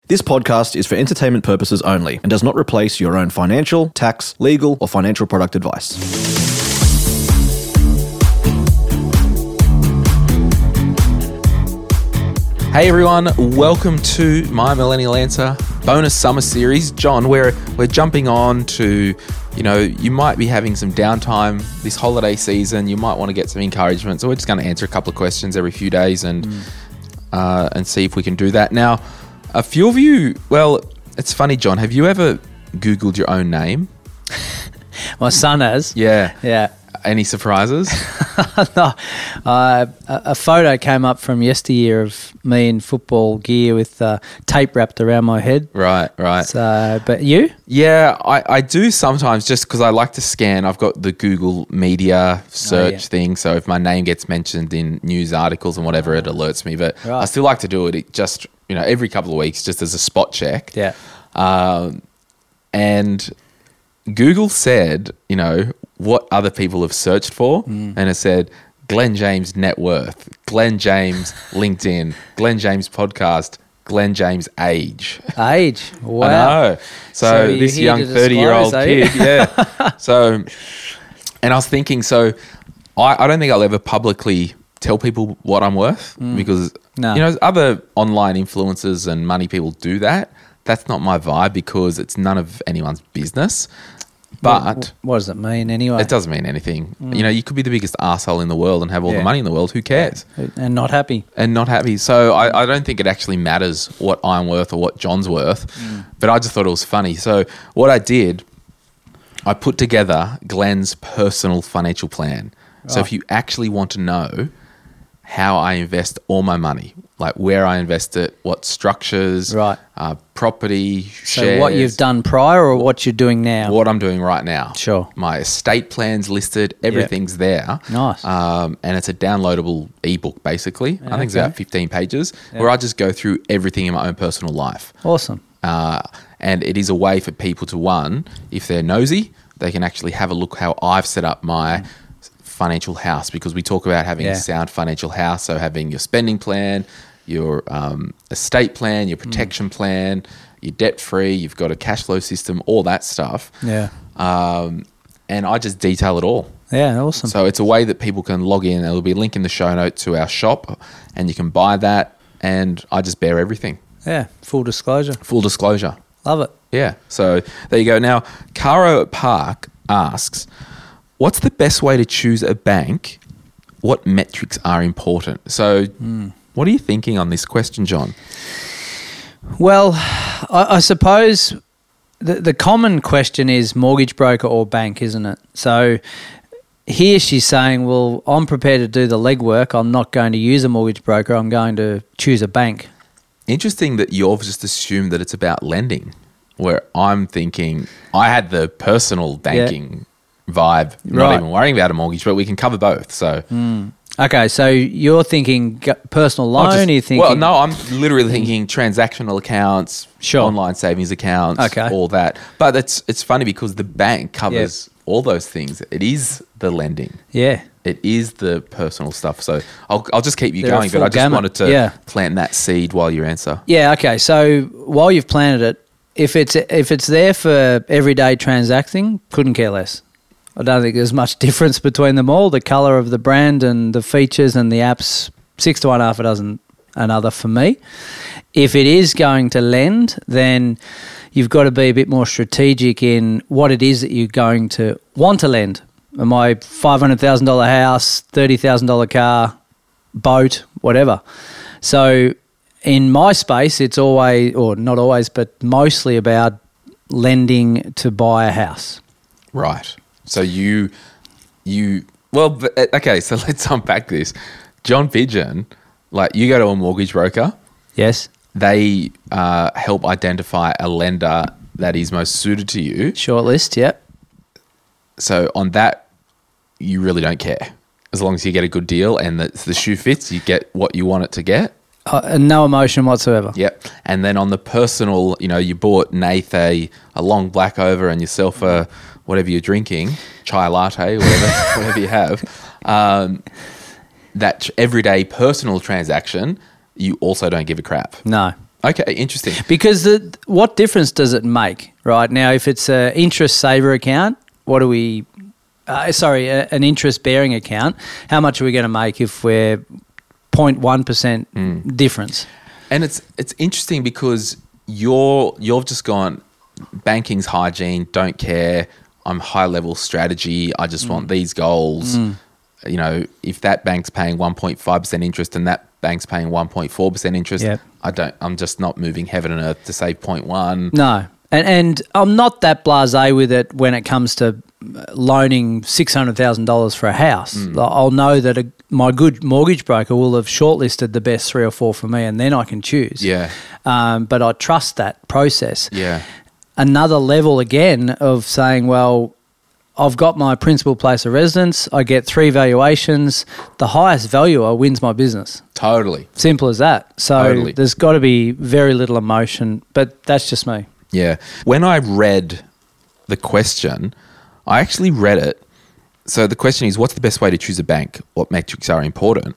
This podcast is for entertainment purposes only and does not replace your own financial, tax, legal, or financial product advice. Hey everyone, welcome to My Millennial Answer bonus summer series. John, we're jumping on to, you might be having some downtime this holiday season. You might want to get some encouragement. So we're just going to answer a couple of questions every few days and see if we can do that. Now, a few of you, well, it's funny, John, have you ever Googled your own name? My son has. Yeah. Any surprises? No. A photo came up from yesteryear of me in football gear with tape wrapped around my head. Right. So, but you? Yeah, I do sometimes just because I like to scan. I've got the Google Media search thing, so if my name gets mentioned in news articles and whatever, it alerts me. But I still like to do it just, every couple of weeks just as a spot check. Yeah. And Google said, what other people have searched for, and it said Glenn James net worth, Glenn James LinkedIn, Glenn James podcast, Glenn James age. Age? Wow. I know. So this young 30-year-old kid, yeah. So, and I was thinking, I don't think I'll ever publicly tell people what I'm worth because, other online influencers and money people do that. That's not my vibe because it's none of anyone's business. But what does it mean anyway? It doesn't mean anything. You could be the biggest arsehole in the world and have all the money in the world. Who cares? And not happy. So I don't think it actually matters what I'm worth or what John's worth. But I just thought it was funny. So what I did, I put together Glenn's personal financial plan. Right. So if you actually want to know how I invest all my money, like where I invest it, what structures, property, shares. So what you've done prior or what you're doing now? What I'm doing right now. Sure. My estate plan's listed, everything's there. Nice. And it's a downloadable ebook, basically. I think it's about 15 pages where I just go through everything in my own personal life. Awesome. And it is a way for people to, one, if they're nosy, they can actually have a look how I've set up my financial house, because we talk about having a sound financial house. So having your spending plan, your estate plan, your protection plan, you're debt free, you've got a cash flow system, all that stuff. Yeah. And I just detail it all. Yeah, awesome. So it's a way that people can log in. There'll be a link in the show note to our shop and you can buy that, and I just bear everything. Yeah, full disclosure. Love it. Yeah. So there you go. Now, Caro Park asks, what's the best way to choose a bank? What metrics are important? So what are you thinking on this question, John? Well, I suppose the common question is mortgage broker or bank, isn't it? So here she's saying, well, I'm prepared to do the legwork. I'm not going to use a mortgage broker. I'm going to choose a bank. Interesting that you've just assumed that it's about lending, where I'm thinking I had the personal banking vibe, not even worrying about a mortgage, but we can cover both. So, okay, so you're thinking personal loan? You thinking? Well, no, I'm literally thinking transactional accounts, online savings accounts, all that. But it's funny because the bank covers all those things. It is the lending. Yeah. It is the personal stuff. So I'll just keep you going, but I just wanted to plant that seed while you answer. Yeah. Okay. So while you've planted it, if it's there for everyday transacting, couldn't care less. I don't think there's much difference between them all. The colour of the brand and the features and the apps, 6 to 1, half a dozen another for me. If it is going to lend, then you've got to be a bit more strategic in what it is that you're going to want to lend. Am I $500,000 house, $30,000 car, boat, whatever. So in my space, it's always, or not always, but mostly about lending to buy a house. Right. So okay, so let's unpack this. John Pigeon, like you go to a mortgage broker. Yes. They help identify a lender that is most suited to you. Shortlist, yep. So on that, you really don't care. As long as you get a good deal and the shoe fits, you get what you want it to get. No emotion whatsoever. Yep. And then on the personal, you bought Nath a long black over and yourself a whatever you're drinking, chai latte, whatever you have, that everyday personal transaction, you also don't give a crap. No. Okay, interesting. Because what difference does it make, right? Now, if it's an interest saver account, what do we... an interest-bearing account, how much are we going to make if we're 0.1% difference? And it's interesting because you've just gone, banking's hygiene, don't care, I'm high-level strategy, I just want these goals. You know, if that bank's paying 1.5% interest and that bank's paying 1.4% interest, Yep. I'm just not moving heaven and earth to save 0.1. No. And I'm not that blasé with it when it comes to loaning $600,000 for a house. I'll know that my good mortgage broker will have shortlisted the best 3 or 4 for me, and then I can choose. Yeah. But I trust that process. Yeah. Another level again of saying, well, I've got my principal place of residence. I get 3 valuations. The highest valuer wins my business. Totally. Simple as that. So Totally. There's got to be very little emotion, but that's just me. Yeah. When I read the question, I actually read it. So the question is, what's the best way to choose a bank? What metrics are important?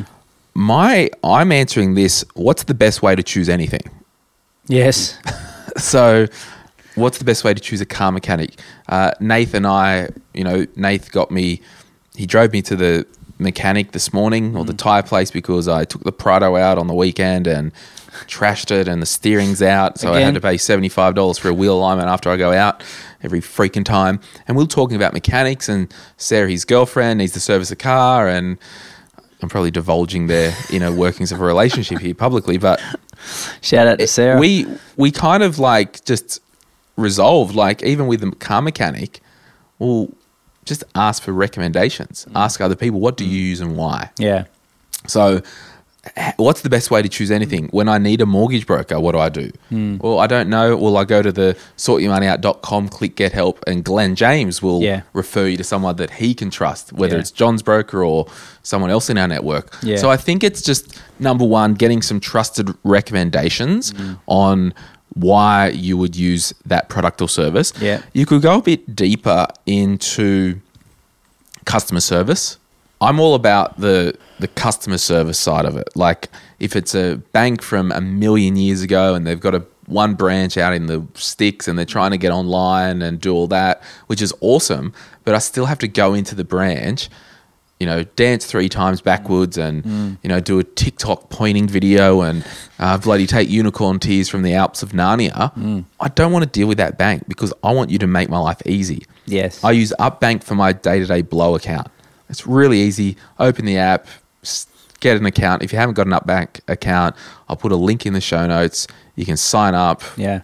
I'm answering this, what's the best way to choose anything? Yes. So what's the best way to choose a car mechanic? Nath and I, Nath he drove me to the mechanic this morning or the tyre place because I took the Prado out on the weekend and trashed it and the steering's out. So I had to pay $75 for a wheel alignment after I go out every freaking time. And we were talking about mechanics, and Sarah, his girlfriend, needs to service a car, and I'm probably divulging their workings of a relationship here publicly, but shout out to Sarah. We kind of just resolved, even with the car mechanic, we'll just ask for recommendations. Ask other people, what do you use and why? Yeah. So what's the best way to choose anything? When I need a mortgage broker, what do I do? Well, I don't know. Well, I go to the sortyourmoneyout.com, click get help, and Glenn James will refer you to someone that he can trust, whether it's John's broker or someone else in our network. Yeah. So I think it's just, number one, getting some trusted recommendations on why you would use that product or service. Yeah. You could go a bit deeper into customer service. I'm all about the customer service side of it. Like if it's a bank from a million years ago and they've got one branch out in the sticks and they're trying to get online and do all that, which is awesome, but I still have to go into the branch, dance 3 times backwards and, do a TikTok pointing video and bloody take unicorn tears from the Alps of Narnia. I don't want to deal with that bank because I want you to make my life easy. Yes. I use UpBank for my day-to-day blow account. It's really easy. Open the app, get an account. If you haven't got an UpBank account, I'll put a link in the show notes. You can sign up. Yeah.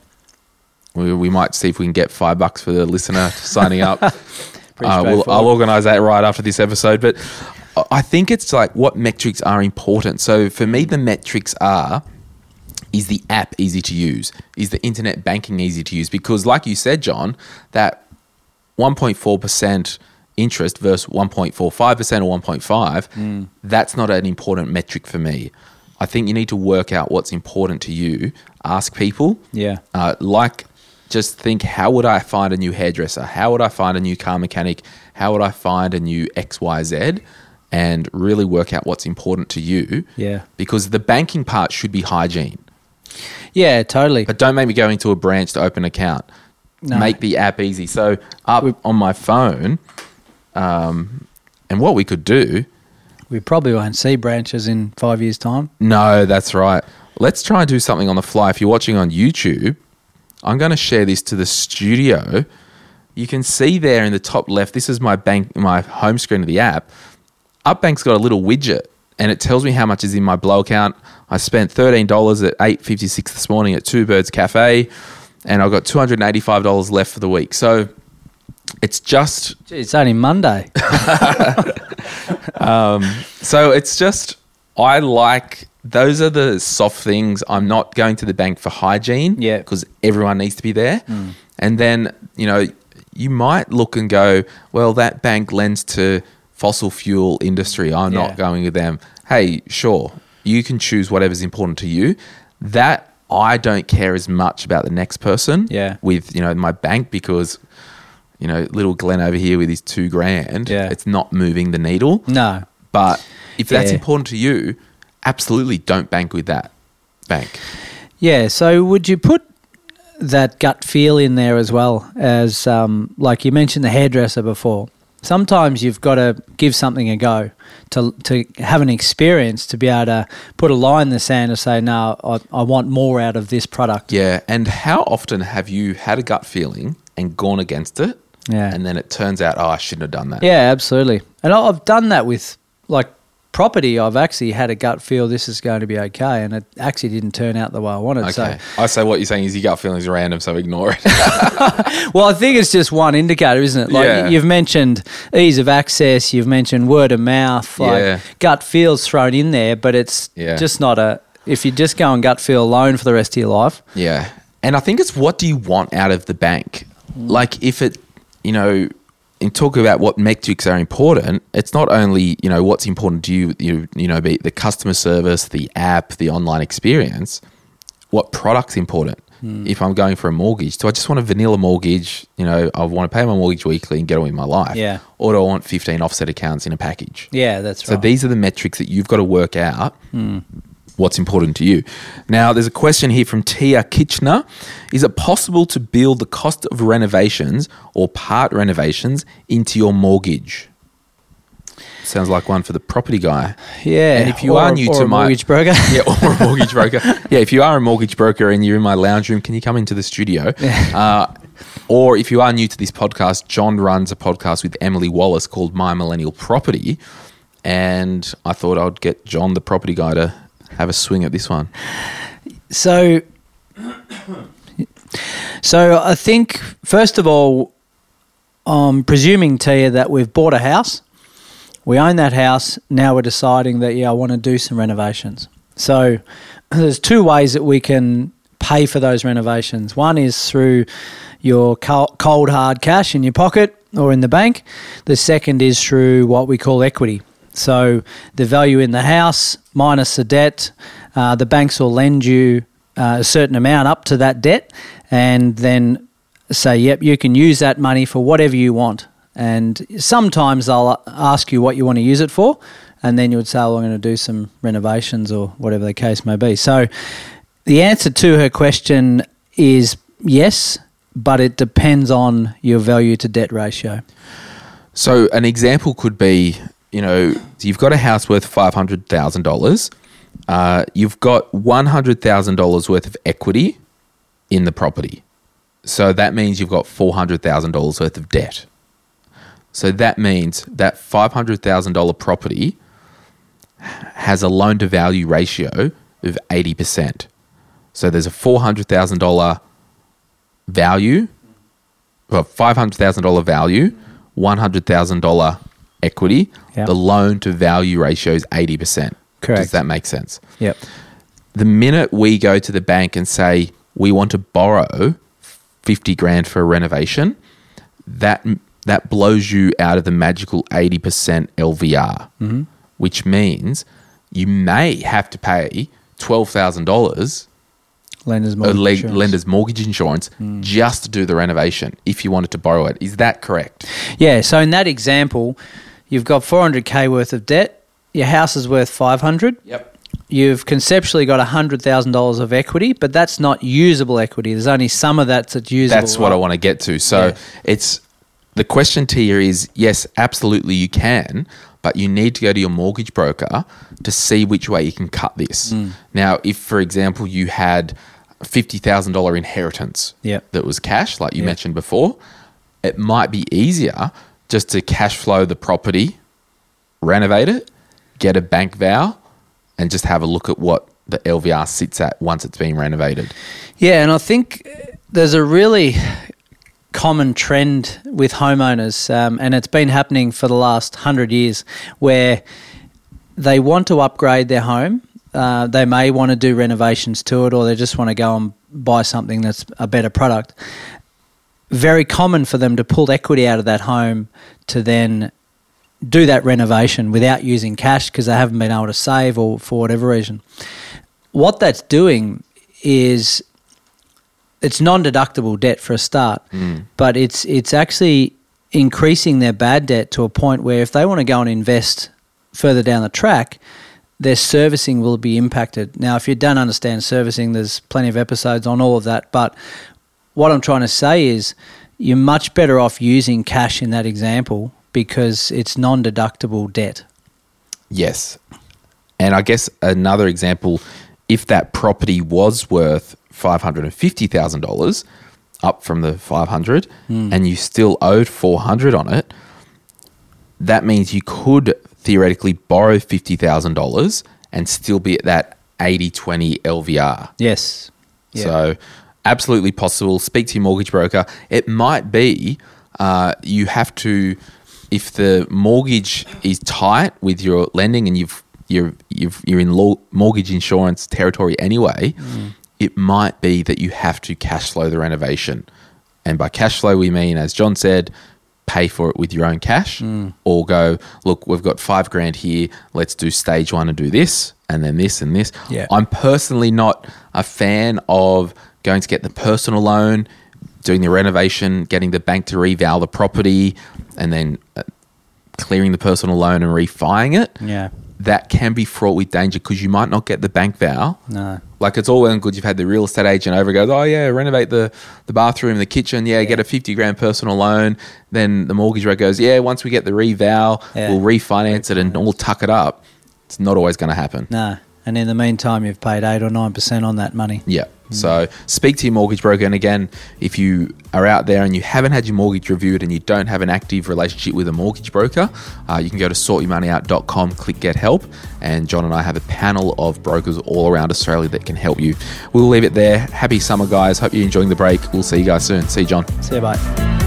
We might see if we can get $5 for the listener signing up. I'll I'll organise that right after this episode. But I think it's what metrics are important. So for me, the metrics are, is the app easy to use? Is the internet banking easy to use? Because like you said, John, that 1.4% interest versus 1.45% or 1.5, that's not an important metric for me. I think you need to work out what's important to you. Ask people. Yeah. Just think, how would I find a new hairdresser? How would I find a new car mechanic? How would I find a new XYZ? And really work out what's important to you. Yeah. Because the banking part should be hygiene. Yeah, totally. But don't make me go into a branch to open an account. No. Make the app easy. So on my phone, and what we could do... We probably won't see branches in 5 years' time. No, that's right. Let's try and do something on the fly. If you're watching on YouTube, I'm going to share this to the studio. You can see there in the top left, this is my home screen of the app. UpBank's got a little widget and it tells me how much is in my blow account. I spent $13 at $8.56 this morning at Two Birds Cafe, and I've got $285 left for the week. So it's just... Gee, it's only Monday. So it's just, those are the soft things. I'm not going to the bank for hygiene. Yeah. Because everyone needs to be there. And then, you might look and go, well, that bank lends to fossil fuel industry. I'm not going with them. Hey, sure, you can choose whatever's important to you. That I don't care as much about the next person with, my bank, because, little Glenn over here with his $2,000, it's not moving the needle. No. But if that's important to you, absolutely don't bank with that bank. Yeah, so would you put that gut feel in there as well as, like you mentioned the hairdresser before? Sometimes you've got to give something a go to have an experience to be able to put a line in the sand and say, no, I want more out of this product. Yeah, and how often have you had a gut feeling and gone against it, and then it turns out, I shouldn't have done that? Yeah, absolutely. And I've done that with, like, property. I've actually had a gut feel this is going to be okay, and it actually didn't turn out the way I wanted. Okay. So I say what you're saying is your gut feeling is random, so ignore it. well, I think it's just one indicator, isn't it? Like you've mentioned ease of access, you've mentioned word of mouth, like gut feel's thrown in there, but it's just not if you just go on gut feel alone for the rest of your life. Yeah. And I think it's what do you want out of the bank? Like if it, in talking about what metrics are important, it's not only, what's important to you, be the customer service, the app, the online experience, what product's important. If I'm going for a mortgage, do I just want a vanilla mortgage? I want to pay my mortgage weekly and get on with my life. Yeah. Or do I want 15 offset accounts in a package? Yeah, that's right. So these are the metrics that you've got to work out. What's important to you. Now, there's a question here from Tia Kitchener. Is it possible to build the cost of renovations or part renovations into your mortgage? Sounds like one for the property guy. Yeah. And if you are new to a mortgage broker. Yeah, or a mortgage broker. Yeah, if you are a mortgage broker and you're in my lounge room, can you come into the studio? Or if you are new to this podcast, John runs a podcast with Emily Wallace called My Millennial Property. And I thought I'd get John, the property guy, to have a swing at this one. So I think, first of all, I'm presuming, Tia, that we've bought a house. We own that house. Now we're deciding that, I want to do some renovations. So there's two ways that we can pay for those renovations. One is through your cold hard cash in your pocket or in the bank. The second is through what we call equity. So the value in the house minus the debt, the banks will lend you a certain amount up to that debt and then say, yep, you can use that money for whatever you want. And sometimes they'll ask you what you want to use it for, and then you would say, I'm going to do some renovations or whatever the case may be. So the answer to her question is yes, but it depends on your value to debt ratio. So an example could be, you've got a house worth $500,000. You've got $100,000 worth of equity in the property. So that means you've got $400,000 worth of debt. So that means that $500,000 property has a loan to value ratio of 80%. So there's a $400,000 value, well, $500,000 value, $100,000 equity. Yep. The loan to value ratio is 80%. Correct. Does that make sense? Yep. The minute we go to the bank and say we want to borrow $50,000 for a renovation, that blows you out of the magical 80% LVR, which means you may have to pay $12,000 lender's mortgage insurance just to do the renovation if you wanted to borrow it. Is that correct? Yeah. So in that example, you've got $400,000 worth of debt. Your house is worth $500,000. Yep. You've conceptually got $100,000 of equity, but that's not usable equity. There's only some of that's usable. That's what I want to get to. So it's the question to you is, yes, absolutely you can, but you need to go to your mortgage broker to see which way you can cut this. Now, if, for example, you had a $50,000 inheritance that was cash, like you mentioned before, it might be easier just to cash flow the property, renovate it, get a bank vow, and just have a look at what the LVR sits at once it's been renovated. Yeah, and I think there's a really common trend with homeowners, and it's been happening for the last 100 years, where they want to upgrade their home. They may want to do renovations to it, or they just want to go and buy something that's a better product. Very common for them to pull equity out of that home to then do that renovation without using cash because they haven't been able to save or for whatever reason. What that's doing is it's non-deductible debt for a start, but it's actually increasing their bad debt to a point where if they want to go and invest further down the track, their servicing will be impacted. Now, if you don't understand servicing, there's plenty of episodes on all of that. But what I'm trying to say is you're much better off using cash in that example because it's non-deductible debt. Yes. And I guess another example, if that property was worth $550,000 up from the $500 and you still owed $400 on it, that means you could theoretically borrow $50,000 and still be at that 80-20 LVR. Yes. Yeah. So absolutely possible. Speak to your mortgage broker. It might be you have to, if the mortgage is tight with your lending and you're in mortgage insurance territory anyway, it might be that you have to cash flow the renovation. And by cash flow, we mean, as John said, pay for it with your own cash or go, look, we've got $5,000 here. Let's do stage one and do this and then this and this. Yeah. I'm personally not a fan of going to get the personal loan, doing the renovation, getting the bank to reval the property and then clearing the personal loan and refining it. Yeah. That can be fraught with danger because you might not get the bank val. No. Like it's all well and good. You've had the real estate agent over goes, oh yeah, renovate the bathroom, the kitchen. Yeah, get a $50,000 personal loan. Then the mortgage rate goes, yeah, once we get the reval, we'll refinance it and we'll tuck it up. It's not always going to happen. No. And in the meantime, you've paid 8 or 9% on that money. Yeah. So speak to your mortgage broker. And again, if you are out there and you haven't had your mortgage reviewed and you don't have an active relationship with a mortgage broker, you can go to sortyourmoneyout.com, click get help. And John and I have a panel of brokers all around Australia that can help you. We'll leave it there. Happy summer, guys. Hope you're enjoying the break. We'll see you guys soon. See you, John. See you, bye.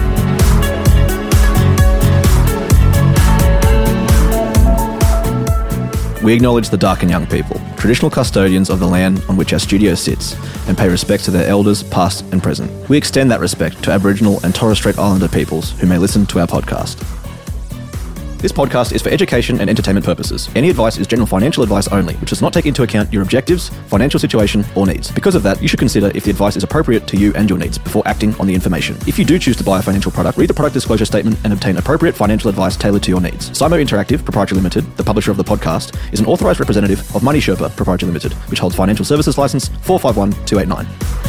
We acknowledge the Darkin Young people, traditional custodians of the land on which our studio sits, and pay respect to their elders, past and present. We extend that respect to Aboriginal and Torres Strait Islander peoples who may listen to our podcast. This podcast is for education and entertainment purposes. Any advice is general financial advice only, which does not take into account your objectives, financial situation, or needs. Because of that, you should consider if the advice is appropriate to you and your needs before acting on the information. If you do choose to buy a financial product, read the product disclosure statement and obtain appropriate financial advice tailored to your needs. Simo Interactive Proprietary Limited, the publisher of the podcast, is an authorised representative of Money Sherpa Proprietary Limited, which holds financial services license 451289.